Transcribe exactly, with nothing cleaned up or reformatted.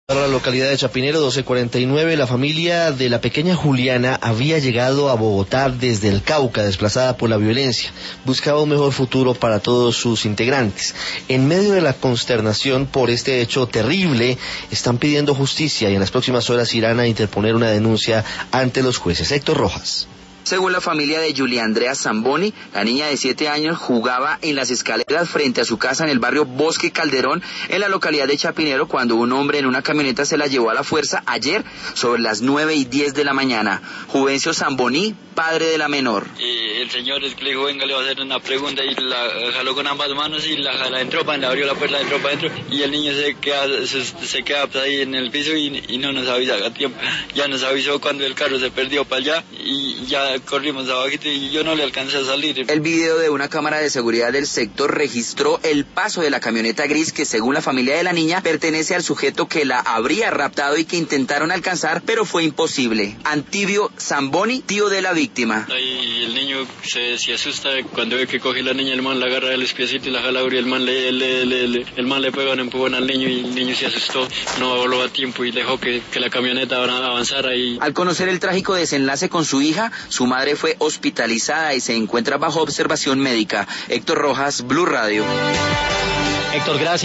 Para la localidad de Chapinero, doce cuarenta y nueve, la familia de la pequeña Juliana había llegado a Bogotá desde el Cauca, desplazada por la violencia. Buscaba un mejor futuro para todos sus integrantes. En medio de la consternación por este hecho terrible, están pidiendo justicia y en las próximas horas irán a interponer una denuncia ante los jueces. Héctor Rojas. Según la familia de Julia Andrea Zamboni, la niña de siete años jugaba en las escaleras frente a su casa en el barrio Bosque Calderón, en la localidad de Chapinero, cuando un hombre en una camioneta se la llevó a la fuerza ayer sobre las nueve y diez de la mañana. Juvencio Zamboni, padre de la menor. Y el señor es que le dijo, venga, le va a hacer una pregunta, y la jaló con ambas manos y la jala en tropa, le abrió la puerta de tropa adentro, y el niño se queda, se, se queda ahí en el piso y, y no nos avisa a tiempo. Ya nos avisó cuando el carro se perdió para allá y ya corrimos abajito y yo no le alcancé a salir. El video de una cámara de seguridad del sector registró el paso de la camioneta gris que, según la familia de la niña, pertenece al sujeto que la habría raptado y que intentaron alcanzar, pero fue imposible. Antivio Zamboni, tío de la víctima. Ahí el niño se, se asusta cuando ve que coge la niña, el man la agarra de los piecitos y la jala, y el man le, le, le, le, el man le pega un empujón al niño y el niño se asustó, no voló a tiempo y dejó que, que la camioneta avanzara. Y... Al conocer el trágico desenlace con su hija, su madre fue hospitalizada y se encuentra bajo observación médica. Héctor Rojas, Blue Radio. Héctor, gracias.